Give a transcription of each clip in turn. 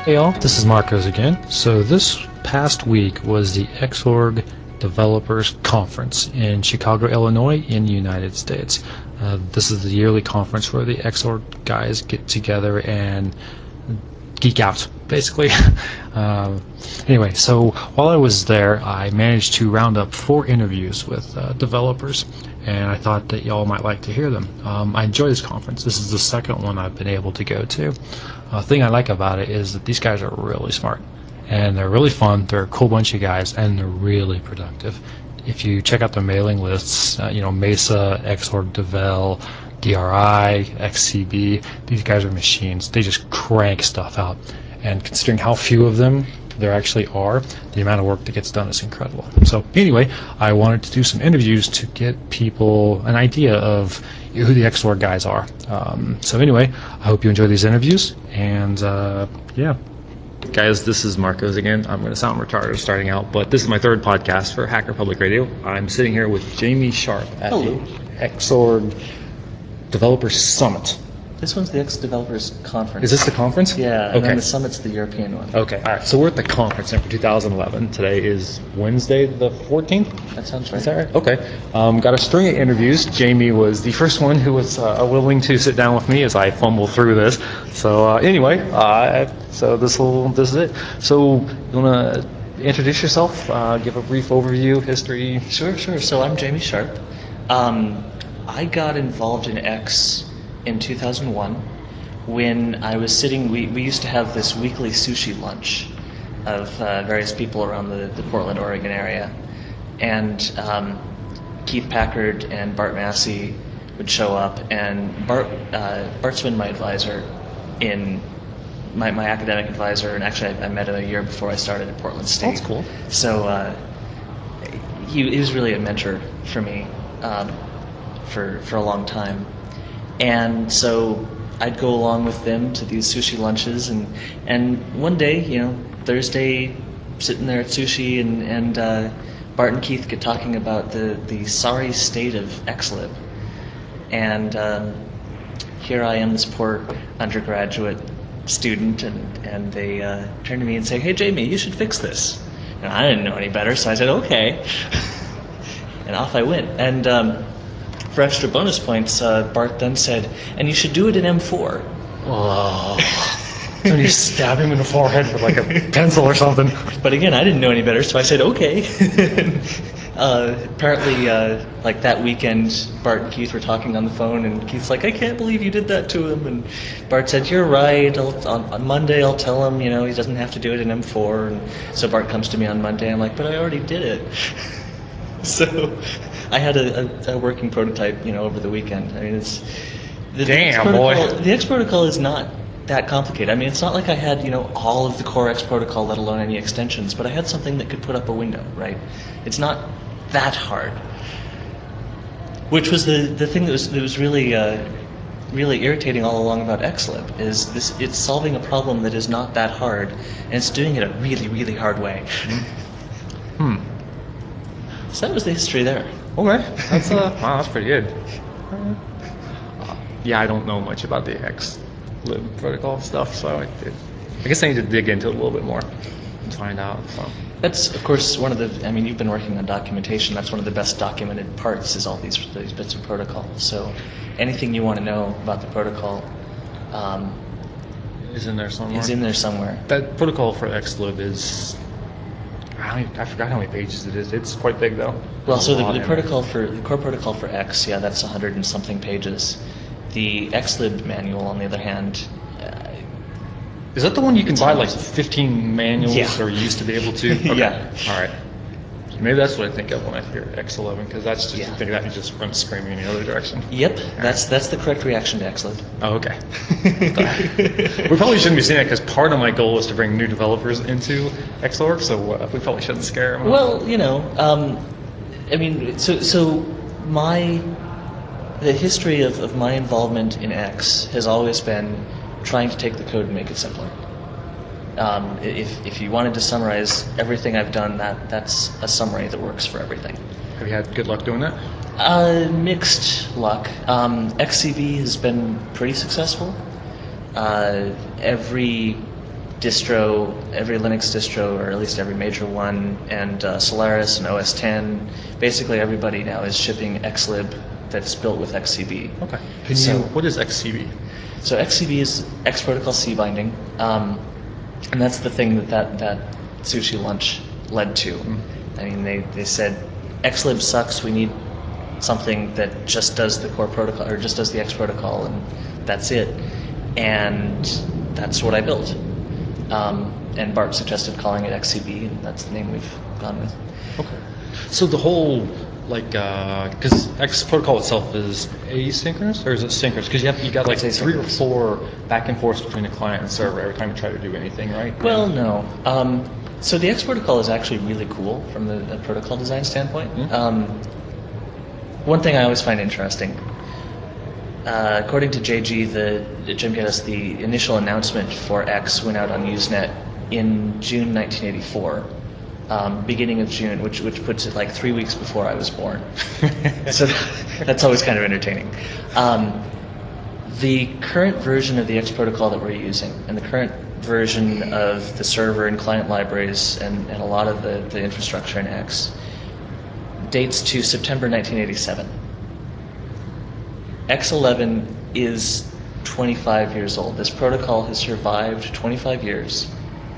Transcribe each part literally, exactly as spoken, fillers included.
Hey y'all, this is Marcos again. So this past week was the Xorg Developers Conference in Chicago, Illinois in the United States. Uh, this is the yearly conference where the Xorg guys get together and geek out, basically. uh, anyway, so while I was there, I managed to round up four interviews with uh, developers, and I thought that y'all might like to hear them. Um, I enjoy this conference. This is the second one I've been able to go to. Uh, thing I like about it is that these guys are really smart, and they're really fun. They're a cool bunch of guys, and they're really productive. If you check out the mailing lists, uh, you know, Mesa, Xorg Devel, D R I, X C B, these guys are machines. They just crank stuff out. And considering how few of them there actually are, the amount of work that gets done is incredible. So anyway, I wanted to do some interviews to get people an idea of who the Xorg guys are. Um, so anyway, I hope you enjoy these interviews, and uh, yeah. Guys, this is Marcos again. I'm going to sound retarded starting out, but this is my third podcast for Hacker Public Radio. I'm sitting here with Jamie Sharp at Hello. the Xorg Developers Summit. This one's the X Developers Conference. Is this the conference? Yeah, and okay. then the summit's the European one. Okay, all right. So we're at the conference now for two thousand eleven. Today is Wednesday the fourteenth? That sounds right. Is that right? Okay. Um, got a string of interviews. Jamie was the first one who was uh, willing to sit down with me as I fumble through this. So uh, anyway, uh, so this will this is it. So you want to introduce yourself, uh, give a brief overview, history? Sure, sure. So I'm Jamie Sharp. Um, I got involved in X in two thousand one when I was sitting, we, we used to have this weekly sushi lunch of uh, various people around the, the Portland, Oregon area. And um, Keith Packard and Bart Massey would show up, and Bart, uh, Bart's been my advisor in my, my academic advisor, and actually I, I met him a year before I started at Portland State. That's cool. So uh, he, he was really a mentor for me um, for for a long time, and so I'd go along with them to these sushi lunches, and and one day, you know, Thursday, sitting there at sushi, and and uh, Bart and Keith get talking about the the sorry state of Xlib, and um, here I am, this poor undergraduate student, and and they uh, turn to me and say, "Hey, Jamie, you should fix this." And I didn't know any better, so I said, "Okay," and off I went. And um, for extra bonus points, uh, Bart then said, "And you should do it in M four." Oh. And you stab him in the forehead with like a pencil or something. But again, I didn't know any better, so I said, "Okay." Uh, apparently, uh, like that weekend, Bart and Keith were talking on the phone, and Keith's like, "I can't believe you did that to him." And Bart said, "You're right. I'll, on, on Monday, I'll tell him. You know, he doesn't have to do it in M four." And so Bart comes to me on Monday. I'm like, "But I already did it." So I had a, a, a working prototype, you know, over the weekend. I mean, it's the, Damn, the X boy. protocol, the X protocol is not that complicated. I mean, it's not like I had, you know, all of the core X protocol, let alone any extensions, but I had something that could put up a window, right? It's not that hard. Which was the, the thing that was that was really uh, really irritating all along about Xlib is this: it's solving a problem that is not that hard, and it's doing it a really really hard way. Hmm. So that was the history there. Okay, that's uh, wow, that's pretty good. Uh, yeah, I don't know much about the Xlib protocol stuff, so I, it, I guess I need to dig into it a little bit more and find out. So. That's, of course, one of the, I mean, you've been working on documentation. That's one of the best documented parts is all these, these bits of protocol. So anything you want to know about the protocol um, is in there somewhere. Is in there somewhere. That protocol for Xlib is, I, don't, I forgot how many pages it is. It's quite big, though. Well, so the, the protocol for, the core protocol for X, yeah, that's a hundred and something pages. The Xlib manual, on the other hand, is that the one you can buy like fifteen manuals, yeah. or you used to be able to? Okay. Yeah. All right. Maybe that's what I think of when I hear X eleven, because that's just yeah. you think that just runs screaming in the other direction. Yep, All that's right. that's the correct reaction to Xlib. Oh, okay. We probably shouldn't be saying that, because part of my goal is to bring new developers into Xorg, so uh, we probably shouldn't scare them. Well, you know, um, I mean, so so my the history of, of my involvement in X has always been trying to take the code and make it simpler. Um, if, if you wanted to summarize everything I've done, that that's a summary that works for everything. Have you had good luck doing that? Uh, mixed luck. Um, X C B has been pretty successful. Uh, every distro, every Linux distro, or at least every major one, and uh, Solaris and O S ten. Basically, everybody now is shipping Xlib that's built with X C B. Okay. Can So- you? What is X C B? So X C B is X Protocol C binding, um, and that's the thing that that, that sushi lunch led to. I mean, they, they said Xlib sucks. We need something that just does the core protocol or just does the X protocol, and that's it. And that's what I built. Um, and Bart suggested calling it X C B, and that's the name we've gone with. Okay. So the whole like because X protocol itself is asynchronous or is it synchronous? Because you have you got like It's three or asynchronous. four back and forth between the client and server every time you try to do anything, right? Well, no. Um, so the X protocol is actually really cool from the, the protocol design standpoint. Yeah. Um, one thing I always find interesting, uh, according to J G, the Jim Geddes, the initial announcement for X went out on Usenet in June nineteen eighty-four, um, beginning of June, which which puts it like three weeks before I was born. So that's always kind of entertaining. Um, the current version of the X protocol that we're using, and the current version of the server and client libraries, and, and a lot of the, the infrastructure in X, dates to September nineteen eighty-seven. X eleven is twenty-five years old. This protocol has survived twenty-five years,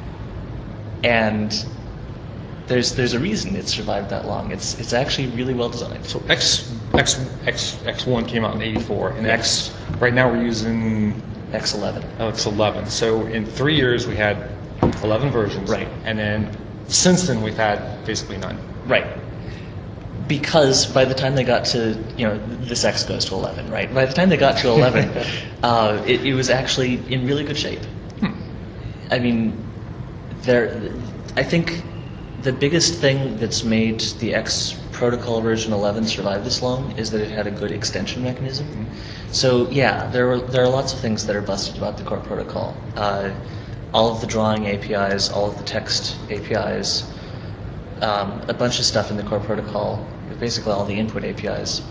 and there's there's a reason it's survived that long. It's it's actually really well designed. So X X X X one came out in eighty-four, and Yes. X right now we're using X eleven. oh, it's eleven. So in three years we had eleven versions, Right. And then since then we've had basically none. Right. Because by the time they got to, you know, this X goes to eleven, right? By the time they got to eleven, uh, it, it was actually in really good shape. I mean, there, I think the biggest thing that's made the X protocol version eleven survive this long is that it had a good extension mechanism. So yeah, there were there are lots of things that are busted about the core protocol. Uh, all of the drawing A P Is, all of the text A P Is, um, a bunch of stuff in the core protocol, basically all the input A P Is.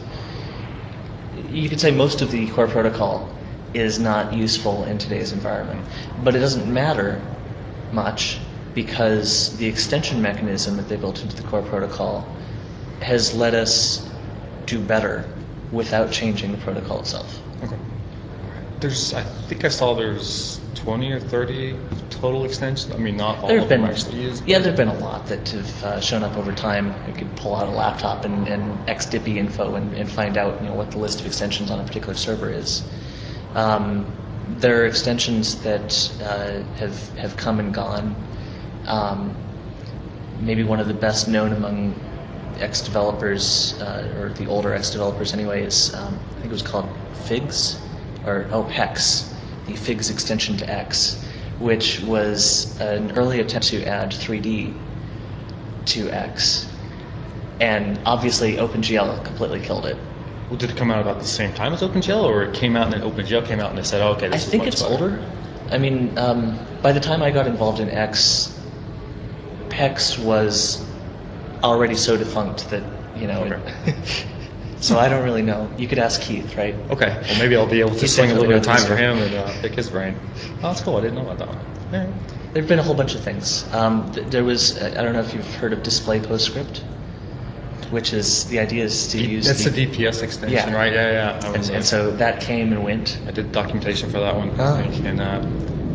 You could say most of the core protocol is not useful in today's environment, but it doesn't matter much because the extension mechanism that they built into the core protocol has let us do better without changing the protocol itself. Okay. There's, I think I saw there's twenty or thirty total extensions. I mean, not all There of have them been, actually used. yeah, but- there have been a lot that have uh, shown up over time. You could pull out a laptop and, and X D P I info and, and find out, you know, what the list of extensions on a particular server is. Um, there are extensions that uh, have have come and gone. Um, maybe one of the best known among X developers, uh, or the older X developers anyway, is um, I think it was called Figs, or oh Hex, the Figs extension to X, which was an early attempt to add three D to X, and obviously OpenGL completely killed it. Well, did it come out about the same time as OpenGL, or it came out and then OpenGL came out and they said, oh, okay, I this is think much it's better? older. I mean, um, by the time I got involved in X, PEX was already so defunct that, you know, Okay. so I don't really know. You could ask Keith, right? Okay, well maybe I'll be able to He'd swing a little bit of definitely time know for the him and uh, pick his brain. Oh, that's cool. I didn't know about that one. All right. There have been a whole bunch of things. Um, th- there was, I don't know if you've heard of Display PostScript, which is, the idea is to use That's the, the D P S extension, Yeah. right? Yeah, yeah. I, and, remember and that. so that came and went. I did documentation for that one, Ah. I think, and uh,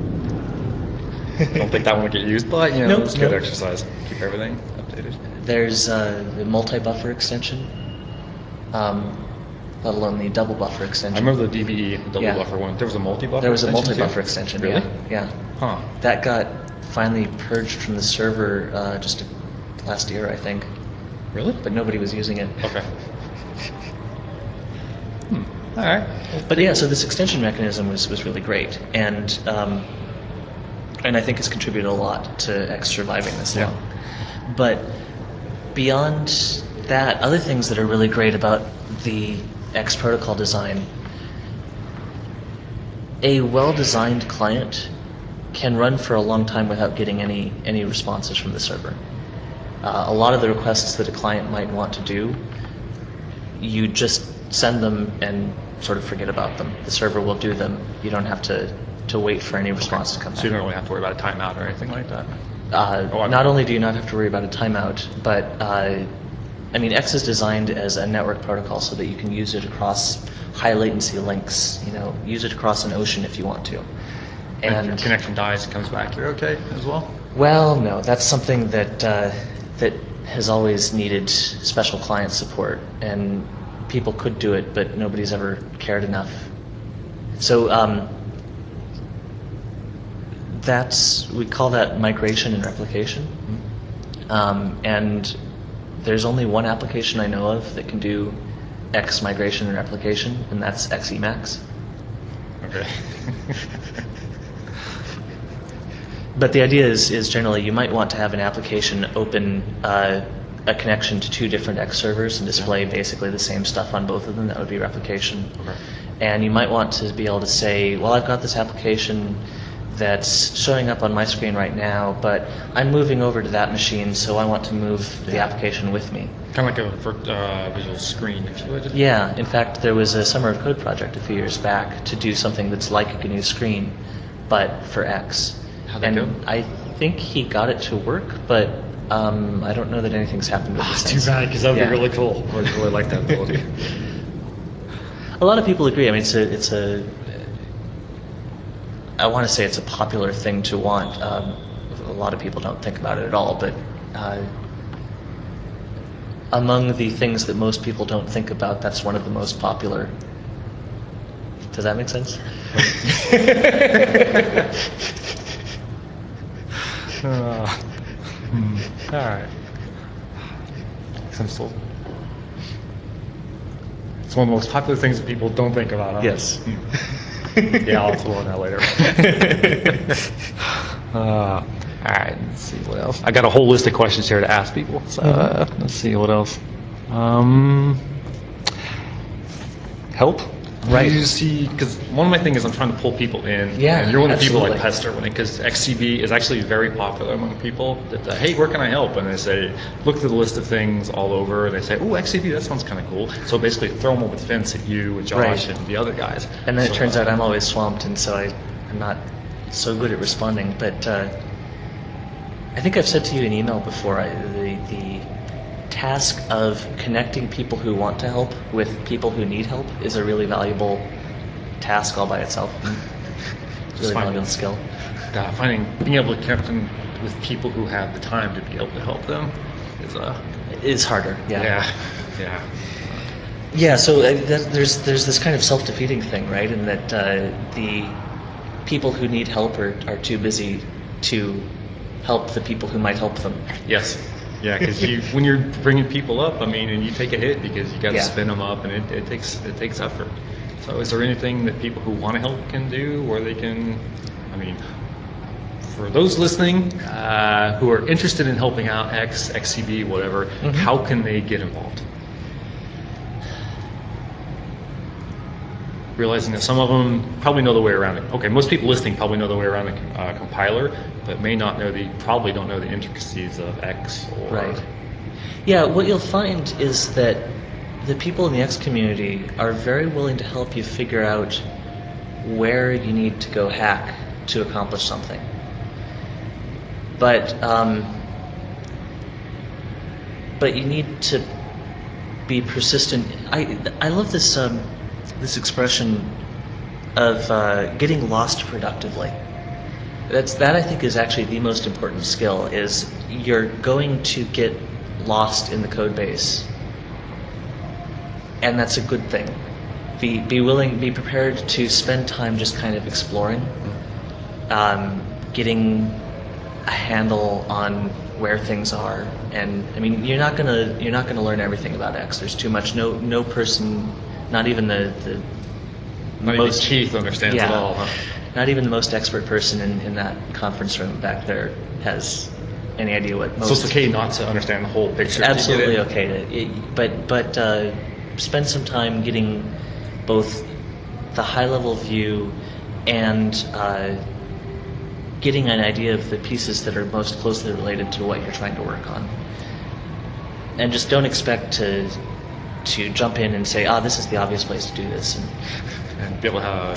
I don't think that one would get used, but you know, Nope, it was a good nope. exercise. Keep everything updated. There's uh, the multi-buffer extension, um, let alone the double buffer extension. I remember the D V E, the double Yeah. buffer one. There was a multi-buffer There was a extension multi-buffer too? extension. Really? Yeah. yeah. Huh. That got finally purged from the server uh, just last year, I think, Really? but nobody was using it. Okay. Hmm. All right. But yeah, so this extension mechanism was, was really great, and um, and I think has contributed a lot to X surviving this Yeah. long. But beyond that, other things that are really great about the X protocol design, a well-designed client can run for a long time without getting any any responses from the server. Uh, a lot of the requests that a client might want to do, you just send them and sort of forget about them. The server will do them. You don't have to to wait for any response to come So you back. don't really have to worry about a timeout or anything like that. Uh, Oh, I- not only do you not have to worry about a timeout, but uh, I mean, X is designed as a network protocol so that you can use it across high latency links. You know, use it across an ocean if you want to. And if your And connection dies, it comes back, you're okay as well? well, no, that's something that uh, that has always needed special client support, and people could do it, but nobody's ever cared enough. So um, that's we call that migration and replication, um, and there's only one application I know of that can do X migration and replication, and that's X Emacs. Okay. But the idea is, is generally you might want to have an application open uh, a connection to two different X servers and display basically the same stuff on both of them. That would be replication. Okay. And you might want to be able to say, well, I've got this application that's showing up on my screen right now, but I'm moving over to that machine, so I want to move the application with me. Kind of like a vir- uh, visual screen, if you would. Yeah, in fact, there was a Summer of Code project a few years back to do something that's like a G N U screen, but for X. How'd that and go? I think he got it to work, but um, I don't know that anything's happened with it Ah, too since. bad, because that would Yeah. be really cool. I would really like that ability. A lot of people agree. I mean, it's a, it's a I want to say it's a popular thing to want. Um, a lot of people don't think about it at all, but uh, among the things that most people don't think about, that's one of the most popular. Does that make sense? Uh, hmm. All right. Some still. It's one of the most popular things that people don't think about. Huh? Yes. Yeah, I'll explore on that later. uh, all right, let's see what else. I got a whole list of questions here to ask people. So uh, let's see what else. Um, help. Right. You see, because one of my things is I'm trying to pull people in. Yeah, And you're one of the people like absolutely. pester when it, because X C B is actually very popular among people. That uh, hey, where can I help? And they say, look through the list of things all over, and they say, oh, X C B, that sounds kind of cool. So basically, throw them over the fence at you, with Josh, Right. and the other guys. And then So, it turns uh, out I'm always swamped, and so I, I'm not so good at responding. But uh, I think I've said to you in email before, I, the, the task of connecting people who want to help with people who need help is a really valuable task all by itself. It's a really finding- valuable skill. uh, finding being able to connect them with people who have the time to be able to help them is uh It's harder, yeah. yeah yeah Yeah, so uh, that, there's there's this kind of self-defeating thing, right? In that uh, the people who need help are, are too busy to help the people who might help them. yes yeah because you when you're bringing people up, I mean, and you take a hit because you got to Yeah. spin them up, and it, it takes it takes effort. So is there anything that people who want to help can do, where they can, I mean, for those listening uh, who are interested in helping out X, X C B, whatever, Mhm. how can they get involved? Realizing that some of them probably know the way around it. Okay, most people listening probably know the way around the uh, compiler, but may not know the, probably don't know the intricacies of X or... Right. Yeah, what you'll find is that the people in the X community are very willing to help you figure out where you need to go hack to accomplish something. But um, but you need to be persistent. I I love this um, this expression of uh, getting lost productively. That's that I think is actually the most important skill. Is you're going to get lost in the code base, and that's a good thing. Be be willing, be prepared to spend time just kind of exploring, um, getting a handle on where things are. And I mean, you're not gonna you're not gonna learn everything about X. There's too much. No no person, not even the the Not even Keith understands yeah, it all, huh? not even the most expert person in, in that conference room back there has any idea what most. So it's okay not to understand the whole picture. It's to get absolutely it. okay to, it, but but uh, spend some time getting both the high level view and uh, getting an idea of the pieces that are most closely related to what you're trying to work on. And just don't expect to to jump in and say, ah, this is the obvious place to do this. And And be able to have a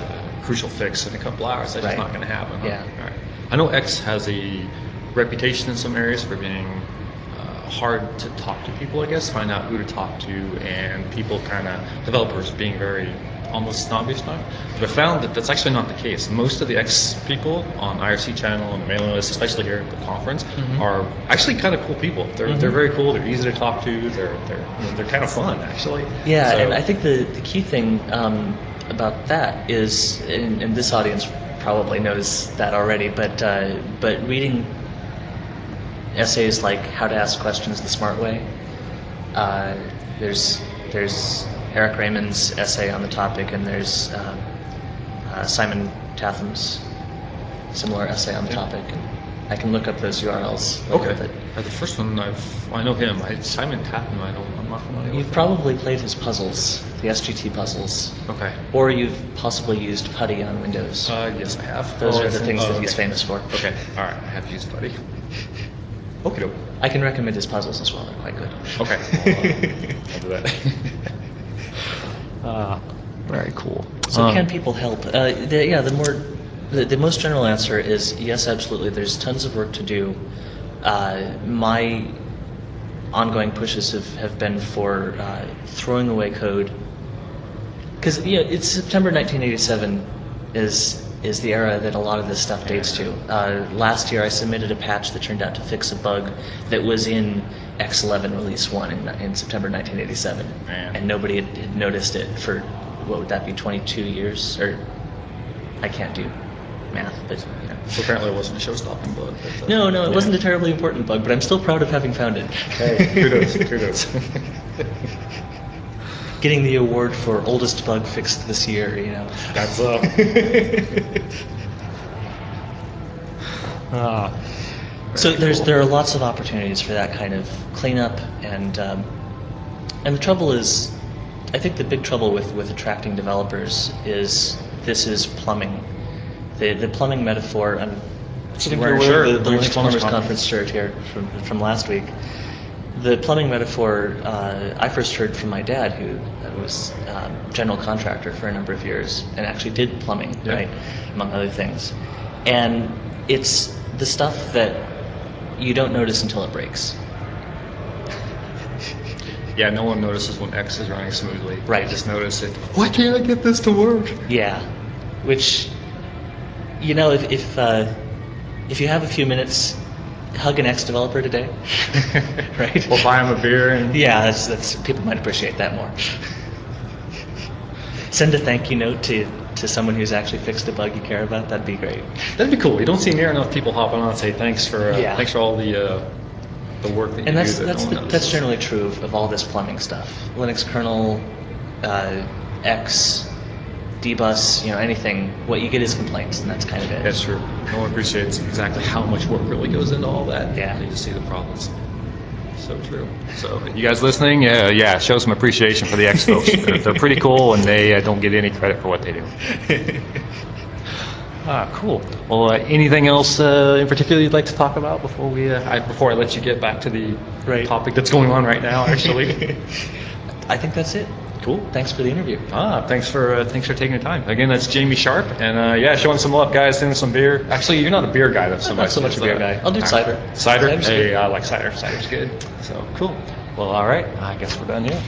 crucial fix in a couple hours. That's Right. just not going to happen. Huh? Yeah. All right. I know X has a reputation in some areas for being uh, hard to talk to people, I guess, find out who to talk to, and people kind of, developers being very almost snobbish about it. But I found that that's actually not the case. Most of the X people on I R C channel and the mailing list, especially here at the conference, Mm-hmm. are actually kind of cool people. They're Mm-hmm. they're very cool. They're easy to talk to. They're they're you know, they're kind of fun actually. Yeah, So- and I think the, the key thing um, about that is, and, and this audience probably knows that already, but uh, but reading essays like How to Ask Questions the Smart Way, uh, there's there's Eric Raymond's essay on the topic, and there's um, uh, Simon Tatham's similar essay on the Yeah. topic, and I can look up those U R Ls later. Okay. But Uh, the first one I've I know him. I, Simon Tatham. I don't. I'm not familiar you've with. probably played his puzzles, the S G T puzzles. Him. Okay. Or you've possibly used Putty on Windows. Uh, yes, I have. Those Oh, are I the see. things Oh, that he's okay. famous for. Okay. All right. I have used Buddy. Okay. doke. I can recommend his puzzles as well. They're quite good. Okay. I'll, uh, I'll do that. uh, very cool. So Um, can people help? Uh, the, yeah, the more, the, the most general answer is yes, absolutely. There's tons of work to do. Uh, my ongoing pushes have, have been for uh, throwing away code. Because you know, it's September nineteen eighty-seven is is the era that a lot of this stuff dates to. Uh, last year, I submitted a patch that turned out to fix a bug that was in X eleven Release one in, in September nineteen eighty-seven, Man. and nobody had, had noticed it for what would that be, twenty-two years? Or I can't do math, but you know. So apparently it wasn't a show-stopping bug. But, uh, No, no, it yeah. wasn't a terribly important bug, but I'm still proud of having found it. Hey, kudos, kudos. Getting the award for oldest bug fixed this year, you know. That's uh. ah. So Very there's cool. there are lots of opportunities for that kind of cleanup, and um, and the trouble is, I think the big trouble with, with attracting developers is this is plumbing. The the plumbing metaphor. I'm Sitting wearing here the, with the the Linux Linux Plumbers Conference. Conference shirt here from from last week. The plumbing metaphor uh, I first heard from my dad, who was um, general contractor for a number of years and actually did plumbing, Yeah. right, among other things. And it's the stuff that you don't notice until it breaks. Yeah, no one notices when X is running smoothly. Right. They just notice it. Why can't I get this to work? Yeah, which, you know, if if, uh, if you have a few minutes, hug an ex-developer today, right? Or buy him a beer and Yeah, that's, that's people might appreciate that more. Send a thank you note to, to someone who's actually fixed a bug you care about. That'd be great. that'd be cool. You don't see near enough people hopping on and say thanks for uh, Yeah. thanks for all the uh, the work that you And that's do. That that's no one the, notices. that's generally true of, of all this plumbing stuff. Linux kernel, uh, X, dbus, you know, anything. What you get is complaints, and that's kind of it. That's true. No one appreciates exactly how much work really goes into all that. Yeah. They just see the problems. So true. So you guys listening, yeah, yeah, show some appreciation for the X folks. They're, they're pretty cool, and they uh, don't get any credit for what they do. Ah, cool. Well, uh, anything else uh, in particular you'd like to talk about before we uh, I, before I let you get back to the Right. topic that's going on right now? Actually, I think that's it. cool. Thanks for the interview. Ah, thanks for uh, thanks for taking the time. Again, that's Jamie Sharp, and uh, yeah, showing some love, guys. Sending some beer. Actually, you're not a beer guy, though. So I'm much not so much as, a beer uh, guy. I'll do all cider. right. Cider. Cider's Hey, good. I like cider. Cider's good. So cool. Well, all right. I guess we're done here.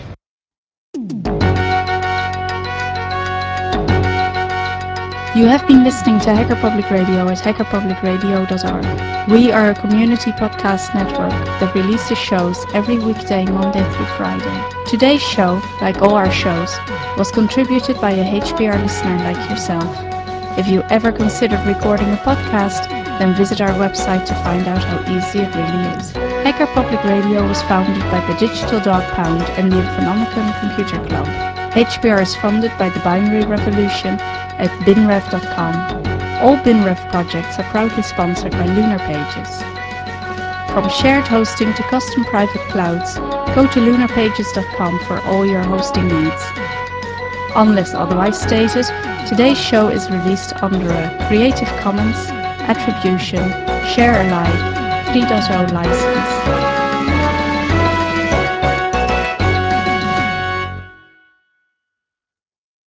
You have been listening to Hacker Public Radio at hacker public radio dot org. We are a community podcast network that releases shows every weekday, Monday through Friday. Today's show, like all our shows, was contributed by a H P R listener like yourself. If you ever considered recording a podcast, then visit our website to find out how easy it really is. Hacker Public Radio was founded by the Digital Dog Pound and the Infonomicon Computer Club. H P R is funded by the Binary Revolution at binrev dot com. All BinRev projects are proudly sponsored by Lunar Pages. From shared hosting to custom private clouds, go to lunar pages dot com for all your hosting needs. Unless otherwise stated, today's show is released under a Creative Commons Attribution Share Alike three point oh license.